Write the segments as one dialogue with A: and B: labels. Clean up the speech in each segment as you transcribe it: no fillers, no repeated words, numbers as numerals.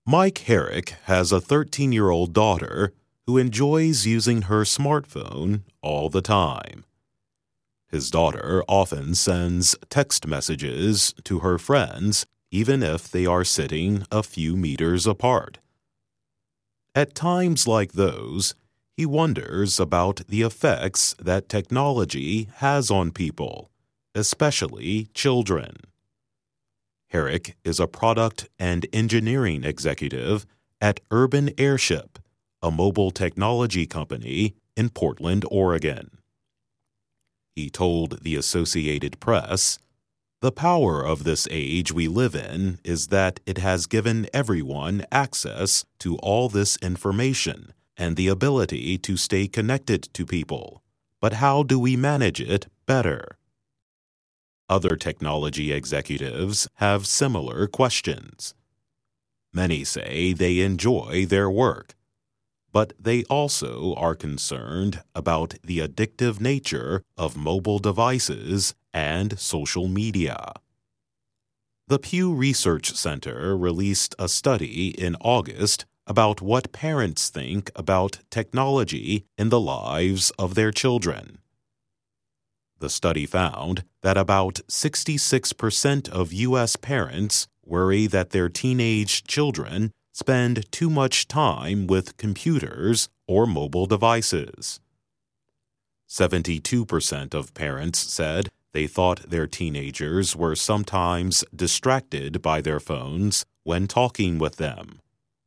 A: Mike Herrick has a 13-year-old daughter who enjoys using her smartphone all the time. His daughter often sends text messages to her friends, even if they are sitting a few meters apart. At times like those, he wonders about the effects that technology has on people, especially children. Herrick is a product and engineering executive at Urban Airship, a mobile technology company in Portland, Oregon. He told the Associated Press, "The power of this age we live in is that it has given everyone access to all this information and the ability to stay connected to people. But how do we manage it better?" Other technology executives have similar questions. Many say they enjoy their work, but they also are concerned about the addictive nature of mobile devices and social media. The Pew Research Center released a study in August about what parents think about technology in the lives of their children. The study found that about 66% of U.S. parents worry that their teenage children spend too much time with computers or mobile devices. 72% of parents said they thought their teenagers were sometimes distracted by their phones when talking with them.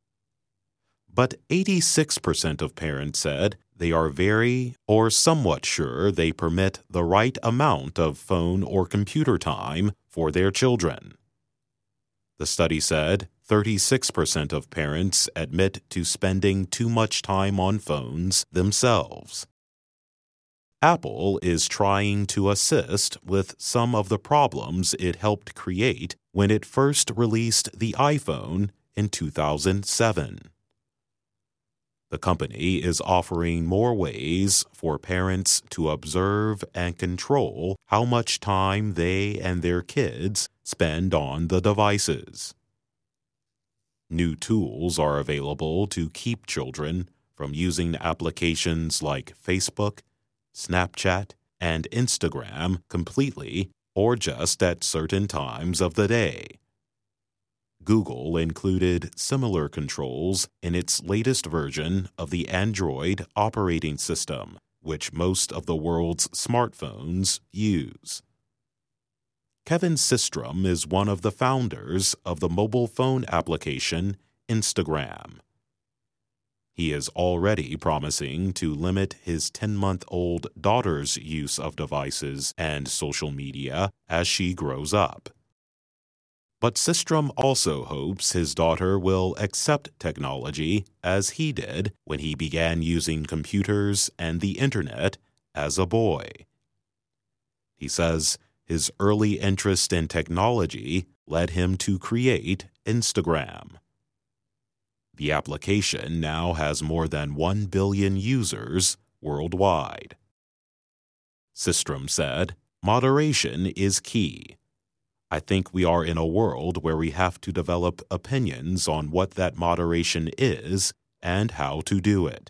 A: But 86% of parents said they are very or somewhat sure they permit the right amount of phone or computer time for their children. The study said 36% of parents admit to spending too much time on phones themselves. Apple is trying to assist with some of the problems it helped create when it first released the iPhone in 2007. The company is offering more ways for parents to observe and control how much time they and their kids spend on the devices. New tools are available to keep children from using applications like Facebook, Snapchat, and Instagram completely or just at certain times of the day. Google included similar controls in its latest version of the Android operating system, which most of the world's smartphones use. Kevin Systrom is one of the founders of the mobile phone application Instagram. He is already promising to limit his 10-month-old daughter's use of devices and social media as she grows up. But Systrom also hopes his daughter will accept technology as he did when he began using computers and the internet as a boy. He says his early interest in technology led him to create Instagram. The application now has more than 1 billion users worldwide. Systrom said, "Moderation is key. I think we are in a world where we have to develop opinions on what that moderation is and how to do it."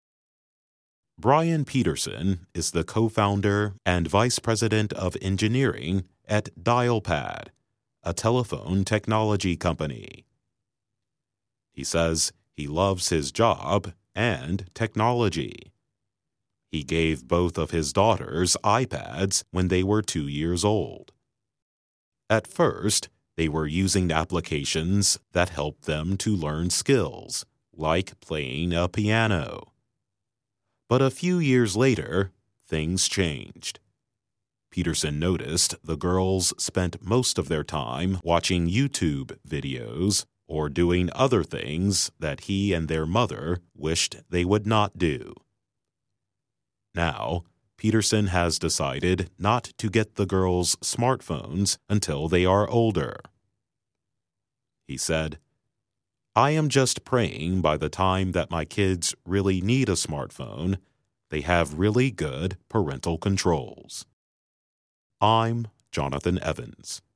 A: Brian Peterson is the co-founder and vice president of engineering at Dialpad, a telephone technology company. He says he loves his job and technology. He gave both of his daughters iPads when they were 2 years old. At first, they were using applications that helped them to learn skills, like playing a piano. But a few years later, things changed. Peterson noticed the girls spent most of their time watching YouTube videos or doing other things that he and their mother wished they would not do. Now, Peterson has decided not to get the girls smartphones until they are older. He said, "I am just praying by the time that my kids really need a smartphone, they have really good parental controls." I'm Jonathan Evans.